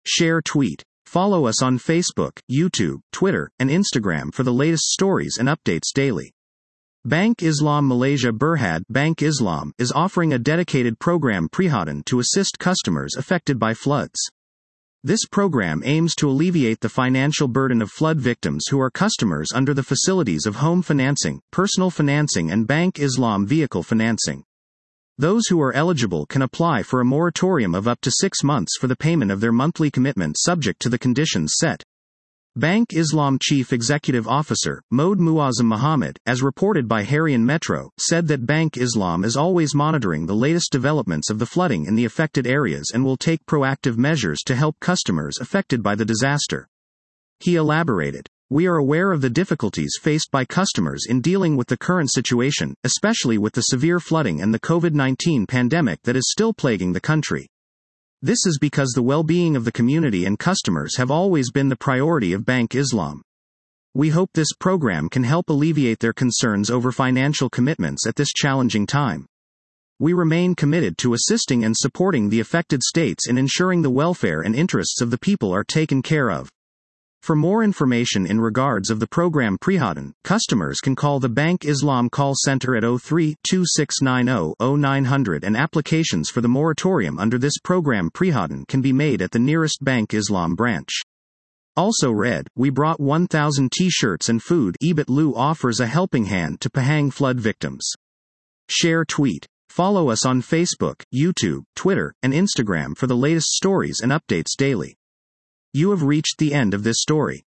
Share tweet. Follow us on Facebook, YouTube, Twitter, and Instagram for the latest stories and updates daily. Bank Islam Malaysia Berhad Bank Islam is offering a dedicated program Prihatin to assist customers affected by floods. This program aims to alleviate the financial burden of flood victims who are customers under the facilities of home financing, personal financing and Bank Islam vehicle financing. Those who are eligible can apply for a moratorium of up to 6 months for the payment of their monthly commitment subject to the conditions set. Bank Islam Chief Executive Officer, Mohd Muazzam Mohammed, as reported by Harian Metro, said that Bank Islam is always monitoring the latest developments of the flooding in the affected areas and will take proactive measures to help customers affected by the disaster. He elaborated, "We are aware of the difficulties faced by customers in dealing with the current situation, especially with the severe flooding and the COVID-19 pandemic that is still plaguing the country. This is because the well-being of the community and customers have always been the priority of Bank Islam. We hope this program can help alleviate their concerns over financial commitments at this challenging time. We remain committed to assisting and supporting the affected states in ensuring the welfare and interests of the people are taken care of." For more information in regards of the program Prihatin, customers can call the Bank Islam call center at 03-2690-0900 and applications for the moratorium under this program Prihatin can be made at the nearest Bank Islam branch. Also read, we brought 1,000 t-shirts and food. Ebit Lu offers a helping hand to Pahang flood victims. Share tweet. Follow us on Facebook, YouTube, Twitter, and Instagram for the latest stories and updates daily. You have reached the end of this story.